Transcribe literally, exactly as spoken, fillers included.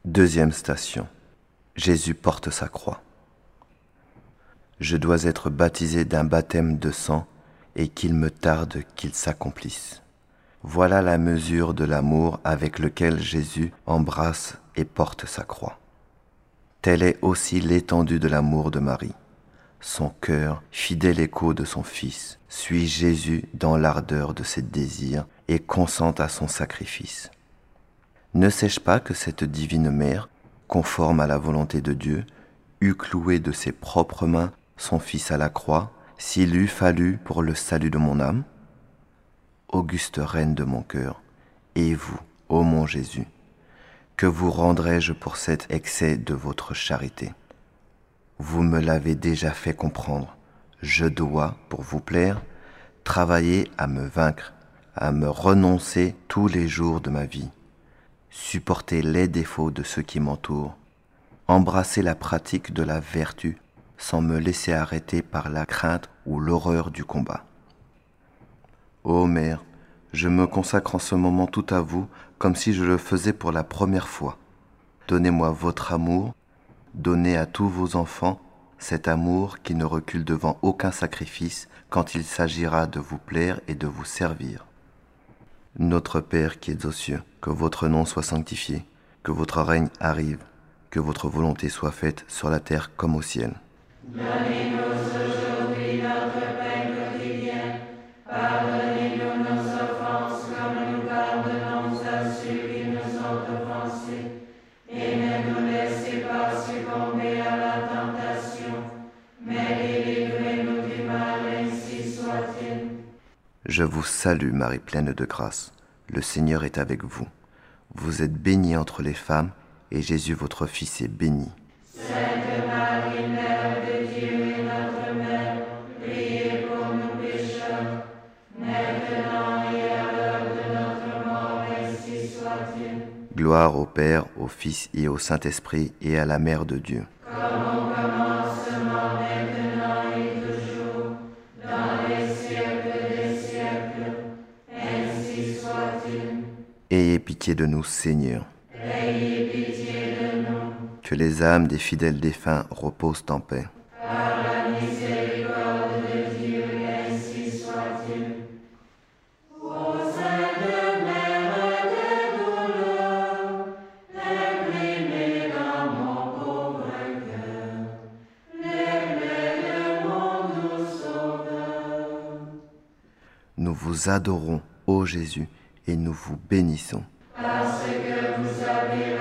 Deuxième station. Jésus porte sa croix. Je dois être baptisé d'un baptême de sang et qu'il me tarde qu'il s'accomplisse. Voilà la mesure de l'amour avec lequel Jésus embrasse et porte sa croix. Telle est aussi l'étendue de l'amour de Marie. Son cœur, fidèle écho de son Fils, suit Jésus dans l'ardeur de ses désirs et consent à son sacrifice. Ne sais-je pas que cette divine mère, conforme à la volonté de Dieu, eût cloué de ses propres mains son Fils à la croix, s'il eût fallu pour le salut de mon âme? Auguste reine de mon cœur, et vous, ô mon Jésus, que vous rendrai-je pour cet excès de votre charité? Vous me l'avez déjà fait comprendre, je dois, pour vous plaire, travailler à me vaincre, à me renoncer tous les jours de ma vie, supporter les défauts de ceux qui m'entourent, embrasser la pratique de la vertu sans me laisser arrêter par la crainte ou l'horreur du combat. Ô Mère, je me consacre en ce moment tout à vous comme si je le faisais pour la première fois. Donnez-moi votre amour, donnez à tous vos enfants cet amour qui ne recule devant aucun sacrifice quand il s'agira de vous plaire et de vous servir. Notre Père qui es aux cieux, que votre nom soit sanctifié, que votre règne arrive, que votre volonté soit faite sur la terre comme au ciel. Donnez-nous aujourd'hui notre pain quotidien. Pardonnez-nous nos offenses comme nous pardonnons à ceux qui nous ont offensés. Et ne nous laissez pas succomber à la tentation, mais délivrez-nous du mal, ainsi soit-il. Je vous salue Marie pleine de grâce, le Seigneur est avec vous. Vous êtes bénie entre les femmes, et Jésus votre Fils est béni. Sainte Marie, Mère de Dieu et notre Mère, priez pour nous pécheurs, maintenant et à l'heure de notre mort, ainsi soit-il. Gloire au Père, au Fils et au Saint-Esprit, et à la Mère de Dieu. Comme au commencement, maintenant et toujours, dans les siècles des siècles, ainsi soit-il. Ayez pitié de nous, Seigneur. Ayez pitié de nous, Que les âmes des fidèles défunts reposent en paix. par la miséricorde de Dieu, ainsi soit-il. Ô Sainte Mère des douleurs, imprimez dans mon pauvre cœur les plaies de mon doux Sauveur. Nous vous adorons, ô Jésus, et nous vous bénissons. Parce que vous avez